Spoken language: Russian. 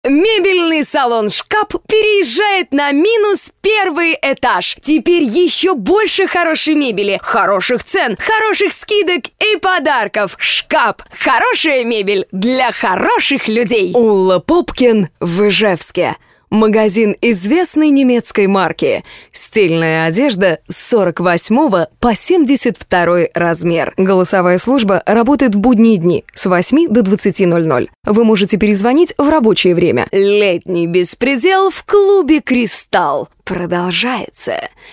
Мебельный салон «Шкап» переезжает на минус первый этаж. Теперь еще больше хорошей мебели, хороших цен, хороших скидок и подарков. «Шкап» – хорошая мебель для хороших людей. Ула Попкин в Ижевске. Магазин известной немецкой марки. Стильная одежда с 48 по 72 размер. Голосовая служба работает в будние дни с 8 до 20:00. Вы можете перезвонить в рабочее время. Летний беспредел в клубе «Кристалл» продолжается.